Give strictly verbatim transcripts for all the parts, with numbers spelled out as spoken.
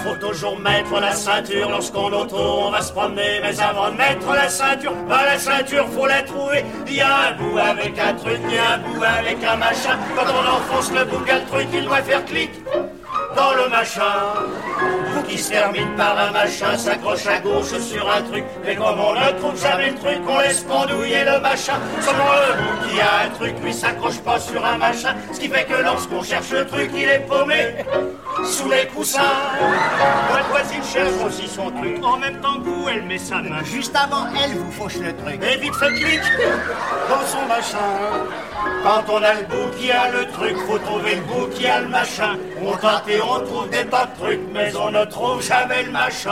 faut toujours mettre la ceinture lorsqu'on auto, on va se promener. Mais avant de mettre la ceinture, bah la ceinture faut la trouver. Il y a un bout avec un truc, il y a un bout avec un machin. Quand on enfonce le bout, le truc, il doit faire clic dans le machin. Bout qui se termine par un machin, s'accroche à gauche sur un truc. Mais comme on ne trouve jamais le truc, on laisse pendouiller le machin. Seulement le bout qui a un truc, lui s'accroche pas sur un machin. Ce qui fait que lorsqu'on cherche le truc, il est paumé sous les coussins. Votre voisine cherche aussi son truc. En même temps que vous, elle met sa main. Juste avant, elle vous fauche le truc. Et vite fait clic dans son machin. Quand on a le bout qui a le truc, faut trouver le bout qui a le machin. On tente et on trouve des tas de trucs, mais on ne trouve jamais le machin.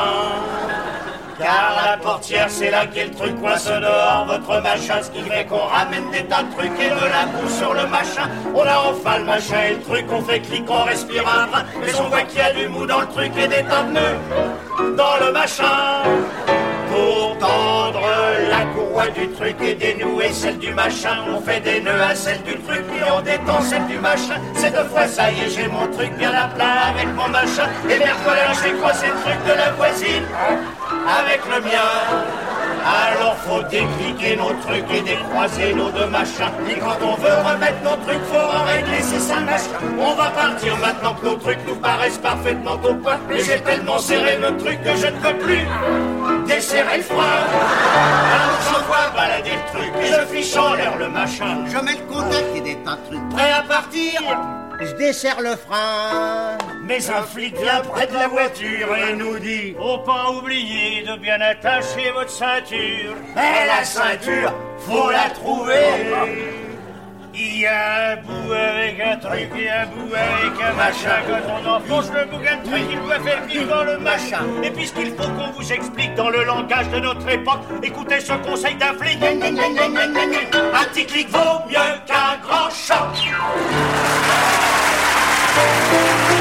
Car la portière, c'est là qu'est le truc coince dehors, votre machin. Ce qui fait qu'on ramène des tas de trucs et de la boue sur le machin. On a enfin le machin et le truc, on fait clic, on respire un brin. Mais on voit qu'il y a du mou dans le truc et des tas de nœuds dans le machin. Pour tendre la courroie du truc et dénouer celle du machin, on fait des nœuds à celle du truc et on détend celle du machin. C'est deux fois ça y est, j'ai mon truc bien à plat avec mon machin. Et merde, voilà, j'ai coincé le truc de la voisine avec le mien. Alors faut décliquer nos trucs et décroiser nos deux machins. Et quand on veut remettre nos trucs, faut en régler ces cinq machins. On va partir maintenant que nos trucs nous paraissent parfaitement au point. Mais j'ai tellement serré nos trucs que je ne peux plus desserrer le frein. Alors j'envoie balader le truc et je fiche en l'air le machin. Je mets le contact et des tas de trucs. Prêt à partir? Je desserre le frein. Mais un flic vient près de la voiture et nous dit: faut pas oublier de bien attacher votre ceinture. Mais la ceinture, faut la trouver. Il y a un bout avec un truc et un bout avec un machin. Quand on enfonce le bout d'un truc, il doit faire clic dans le machin. Et puisqu'il faut qu'on vous explique dans le langage de notre époque, écoutez ce conseil d'un flic. Un petit clic vaut mieux qu'un grand choc.